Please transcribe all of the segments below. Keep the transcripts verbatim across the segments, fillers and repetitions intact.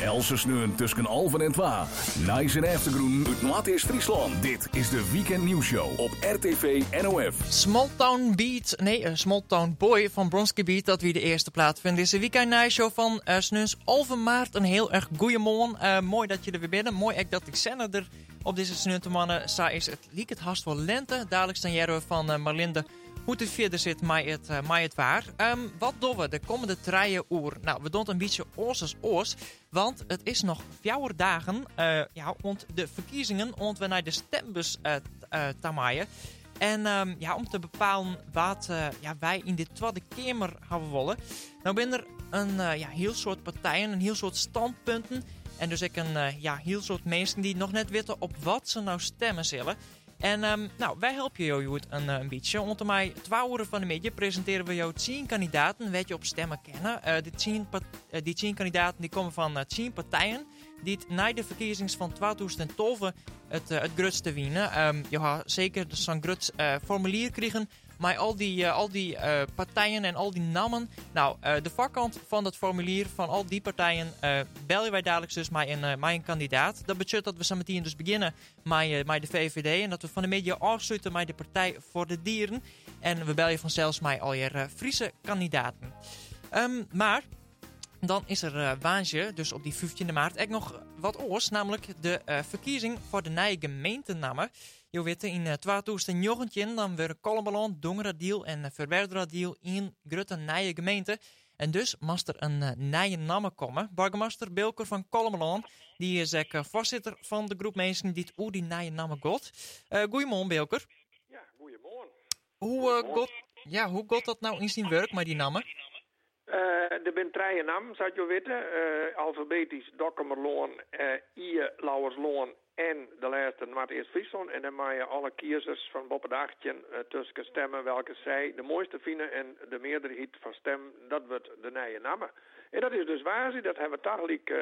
Else sneeuwen tussen Alphen en Twa. Nice en Eftergroen uit Noord-Eerst Friesland. Dit is de Weekend Nieuwsshow op R T V N O F. Small Town Beat, nee, uh, Small Town Boy van Bronski Beat, dat wie de eerste plaat vindt. Dit is de Weekend Nieuwsshow van uh, Snuns Alphen Maart. Een heel erg goeie morgen. Uh, mooi dat je er weer bent. Mooi ook dat ik zender er op deze snuntermannen. Sa is het liek het haast wel lente. Dadelijk staan jij van uh, Marlinde hoe het verder zit met het, uh, met het waar. Um, wat doen we de komende drie uur? Nou, we doen een beetje oors als oors. Want het is nog vier dagen uh, ja, rond de verkiezingen. Om we naar de stembus uh, uh, te maaien. En um, ja, om te bepalen wat uh, ja, wij in de Tweede Kamer hebben willen. Nou ben er een uh, ja, heel soort partijen, een heel soort standpunten. En dus ik een uh, ja, heel soort mensen die nog net weten op wat ze nou stemmen zullen. En um, nou, wij helpen jou een, uh, een beetje. Onder mij twee uur van de media presenteren we jou tien kandidaten. Weet je op stemmen kennen. Uh, die, tien, uh, die tien kandidaten die komen van uh, tien partijen. Die het na de verkiezingen van tweeduizend twaalf het, uh, het grootste winnen. Um, je gaat zeker zo'n groot uh, formulier krijgen. Maar al die, uh, al die uh, partijen en al die namen. Nou, uh, de voorkant van dat formulier van al die partijen uh, bellen wij dadelijk dus met een, uh, met een kandidaat. Dat betekent dat we zo meteen dus beginnen met, uh, met de V V D. En dat we van de media afsluiten met de Partij voor de Dieren. En we bellen je vanzelfs met al je uh, Friese kandidaten. Um, maar dan is er uh, waantje, dus op die vijftiende maart, ook nog wat oors. Namelijk de uh, verkiezing voor de nieuwe gemeentenamen. Je weet, in uh, tweeduizend negentien dan werden Kollenballon, Dongeradiel en uh, Verwerderadiel in grote nieuwe gemeente. En dus moest er een uh, nieuwe naam komen. Burgemeester Bilker van Kollenballon, die is ook uh, voorzitter van de groep mensen die het over die nieuwe naam gaat. Uh, goeiemorgen, Bilker. Ja, goeiemorgen. Hoe uh, gaat ja, hoe gaat dat nou in zijn werk met die namen? Uh, er zijn drie namen, zou je weten. Uh, alfabetisch Dokkemerloon, uh, Ie, Lauwersloon en de laatste Noord-Eerst Friesland. En dan mag je alle kiezers van boven de achtje uh, tussen stemmen welke zij de mooiste vinden. En de meerderheid van stem, dat wordt de nieuwe namen. En dat is dus waar, dat hebben we toch liek,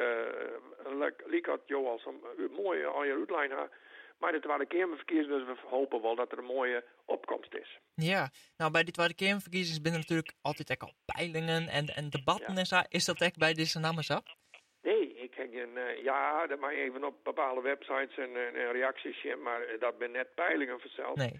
uh, liek had Jo al zo'n uh, mooie al je uitlijn. Maar de Tweede Kamerverkiezingen, dus we hopen wel dat er een mooie opkomst is. Ja, nou bij die Tweede Kamerverkiezingen zijn er natuurlijk altijd ook al peilingen en, en debatten ja. en zo. Is dat echt bij deze namen zo? Nee, ik heb een, uh, ja, dat mag je even op bepaalde websites en, en, en reacties zien, maar dat ben net peilingen verzeld. Nee.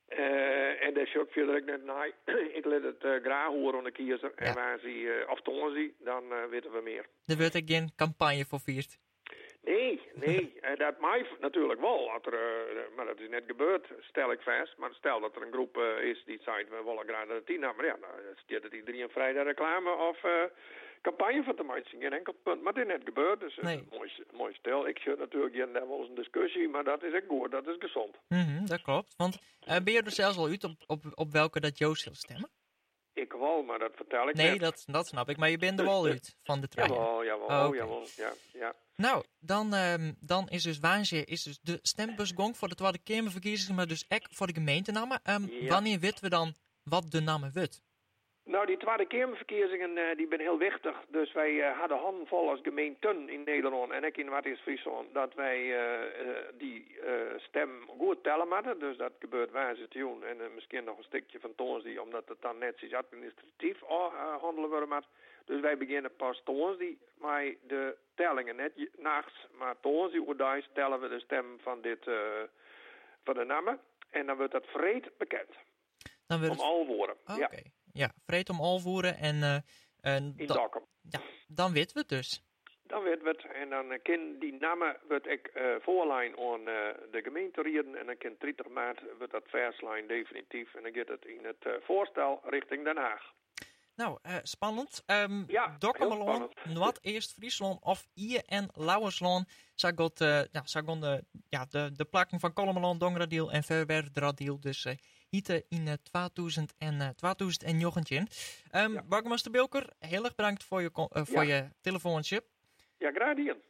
Uh, en dat is ook verder net, nee, ik let het uh, graag horen aan de kiezer. Ja. En waar ze, uh, of tonen ze, dan uh, weten we meer. Er wordt ook geen campagne voor viert. Nee, nee, dat mag natuurlijk wel, er, uh, maar dat is net gebeurd, stel ik vast. Maar stel dat er een groep uh, is die zegt, we willen graag dat het tien, maar ja, dan staat het iedereen vrij de reclame of uh, campagne van te maken. Geen enkel punt, maar dat is net gebeurd, dus nee. uh, mooi, mooi stel. Ik zit natuurlijk geen daar wel eens een discussie, maar dat is echt goed, dat is gezond. Mm-hmm, dat klopt, want uh, ben je er zelfs al uit op, op, op welke dat Joost wil stemmen? Ik wel, maar dat vertel ik Nee, net. dat, dat snap ik, maar je bent er wel uit van de trein. Jawel, jawel, oh, okay. jawel, ja, ja. Nou, dan, um, dan is dus waanzin, is dus de stembusgong voor de Tweede Kamerverkiezingen, maar dus ook voor de gemeentenamen. Um, ja. Wanneer weten we dan wat de namen wordt? Nou, die Tweede Kamerverkiezingen uh, die zijn heel wichtig. Dus wij uh, hadden handvol als gemeenten in Nederland en ook in Noord-Eerst Friesland dat wij uh, uh, die uh, stem goed tellen hadden. Dus dat gebeurt waar ze het doen. En uh, misschien nog een stukje van toonsdie, omdat het dan net zoals administratief uh, handelen worden moet. Dus wij beginnen pas toonsdie met de tellingen. Net nachts, maar toonsdie oerdijs tellen we de stem van, dit, uh, van de namen. En dan wordt dat vreed bekend. Dan wordt om al woorden. Oh, ja. Okay. Ja, vreed om alvoeren en... Uh, in da- Dokkum. Ja, dan weten we het dus. Dan weten we het. En dan uh, kan die namen wordt ik uh, voorlijn aan uh, de gemeente rieden. En dan kan dertig maart wordt dat verslijn definitief. En dan gaat het in het uh, voorstel richting Den Haag. Nou, uh, spannend. Um, ja, Dokkemerloon, Noord-Eerst Friesland of Ie en Lauwersloon. Zij gaat uh, ja, de, ja, de, de plakken van Kollenballon, Dongeradiel en Verwerderadiel. Dus uh, hieten in uh, tweeduizend en, uh, tweeduizend negentien. Um, ja. Burgemeester Bilker, heel erg bedankt voor je, uh, voor ja. je telefoontje. Ja, graag gedaan.